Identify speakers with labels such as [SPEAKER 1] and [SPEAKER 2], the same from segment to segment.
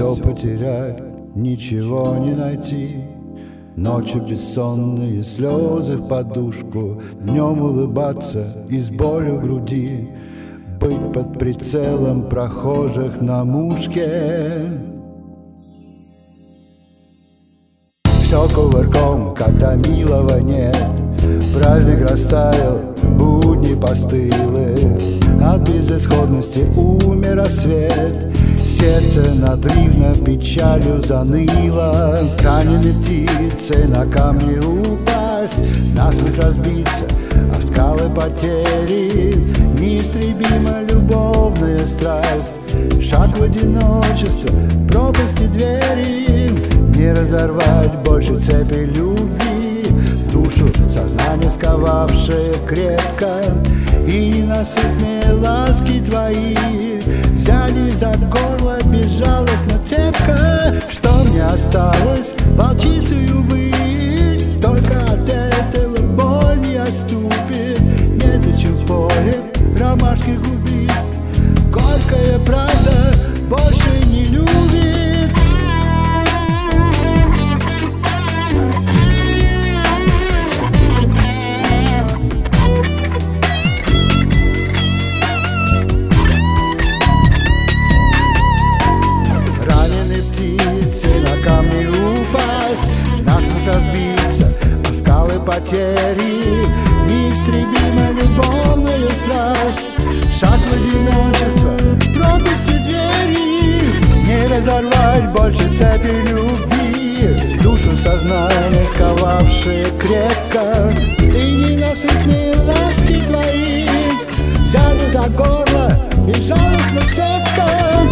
[SPEAKER 1] Все потерять, ничего не найти. Ночи бессонные, слезы в подушку. Днем улыбаться и с болью в груди. Быть под прицелом прохожих на мушке. Все кувырком, когда милого нет. Праздник растаял, будни постылы. От безысходности умер рассвет. Сердце надрывно печалью заныло. Раненой птицей на камни упасть, насмех разбиться о скалы потери. Неистребима любовная страсть. Шаг в одиночество, пропасти двери. Не разорвать больше цепи любви. Душу сознание сковавшее крепко. И ненасытные ласки твои взяли за горло безжалостно цепко. Что мне осталось, волчицею выть? Только от этого боль не отступит. Незачем в поле ромашки губить. Горькая правда больше не любит. Разбиться о скалы потери. Неистребима любовная страсть. Шаг в одиночество, пропасти двери. Не разорвать больше цепи любви. Душу сознание сковавшие крепко. И ненасытные ласки твои взяли за горло безжалостно цепко.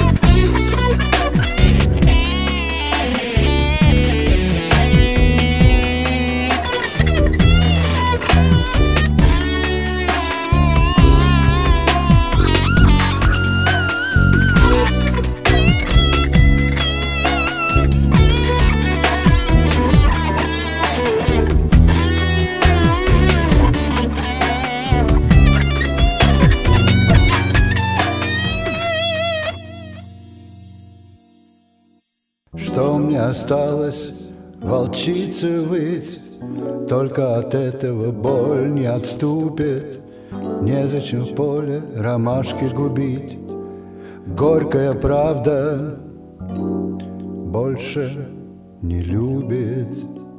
[SPEAKER 1] Что мне осталось, волчице выть? Только от этого боль не отступит. Незачем в поле ромашки губить. Горькая правда больше не любит.